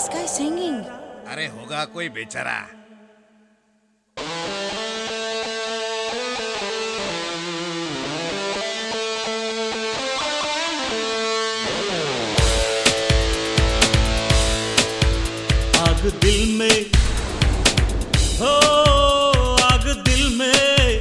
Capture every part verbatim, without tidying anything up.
this guy singing? अरे होगा कोई बेचारा। आग दिल में हो, आग दिल में,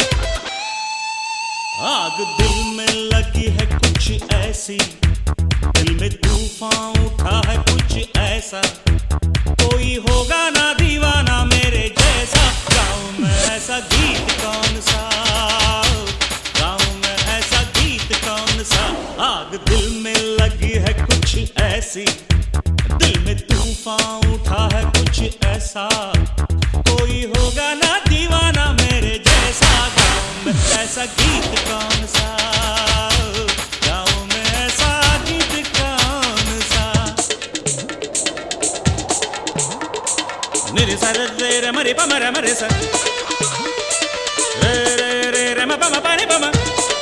आग दिल में लगी है कुछ ऐसी, दिल में तूफान उठा है कुछ ऐसा, कोई होगा ना दीवाना मेरे जैसा। गाँव में ऐसा गीत कौन सा, गाँव में ऐसा गीत कौन सा। आग दिल में लगी है कुछ ऐसी, दिल में तूफान उठा है कुछ ऐसा, कोई होगा ना दीवाना मेरे जैसा। गाँव में ऐसा गीत कौन सा, गाँव में ऐसा गीत कौन सा। निरे सर रे रे मरे पम रे मरे सर रे रे रे रे म पम पानी पम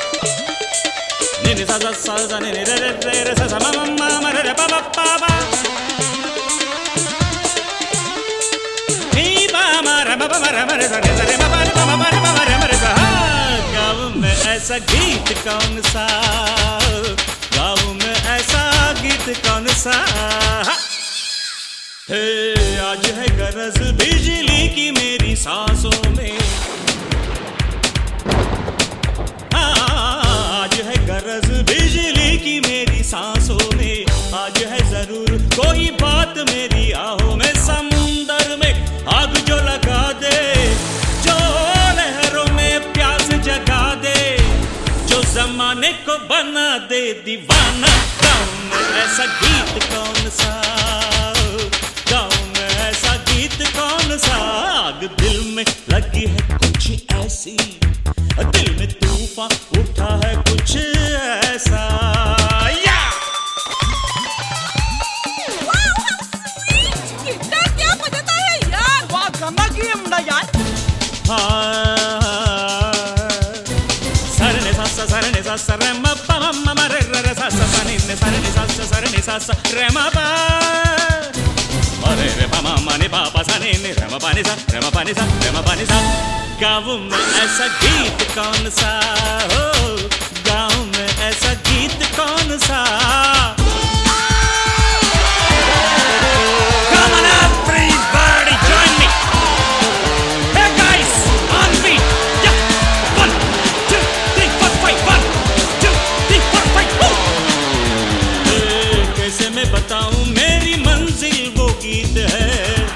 निरे सा सा सा सा निरे रे रे रे रे सा सा म म म म रे रे पम पा पा नी पा म रे म पम रे मरे सा रे रे म पानी पम पानी पम रे मरे सा। गाँव में ऐसा गीत कौन सा, गाँव में ऐसा गीत कौन सा। हे आज है गरज बिजली की मेरी सांसों में, आज है गरज बिजली की मेरी सांसों में, आज है जरूर कोई बात मेरी आहों में। समुंदर में आग जो लगा दे, जो लहरों में प्यास जगा दे, जो जमाने को बना दे दीवाना। गाँव में ऐसा गीत कौन सा, गाँव में ऐसा गीत कौन सा। आग दिल में लगी है कुछ ऐसी, दिल में तूफान उठा है कुछ ऐसा। या कितना क्या बजाता है यार, वाह गमा की मुंडा यार। सर ने सा सा सर ने सा सा रे म प म म रे रे रे सा सा सा नि ने सर ने सा सा सर ने सा सा रे म प अरे रे पा मा ने पा पा सा ने ने रे म पा नि सा रे म पा नि सा रे म पा नि सा। गाँव में ऐसा गीत कौन सा, हो गाँव में ऐसा गीत कौन सा। Come on everybody join me. Hey guys, on beat. Yeah. One, two, three, four, five. One, two, three, four, five. Woo. Hey, कैसे मैं बताऊं मेरी मंजिल वो गीत है।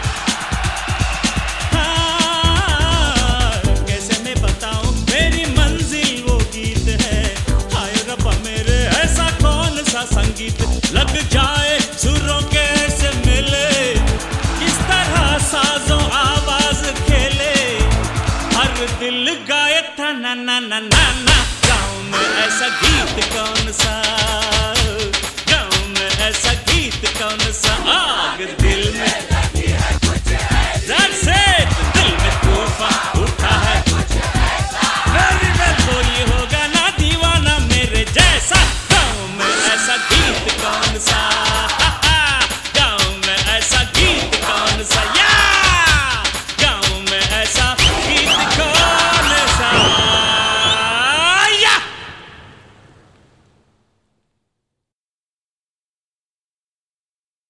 हाँ, कैसे मैं बताऊं मेरी मंजिल वो गीत है। हाय रब्बा मेरे ऐसा कौन सा संगीत लग जाए सुरों के ऐसे मिले, किस तरह साजों आवाज खेले, हर दिल गाए था ना ना ना ना ना। गाँव में ऐसा गीत कौन सा, गाँव में ऐसा गीत कौन सा। आग दिल में, that's it, दिल में तूफान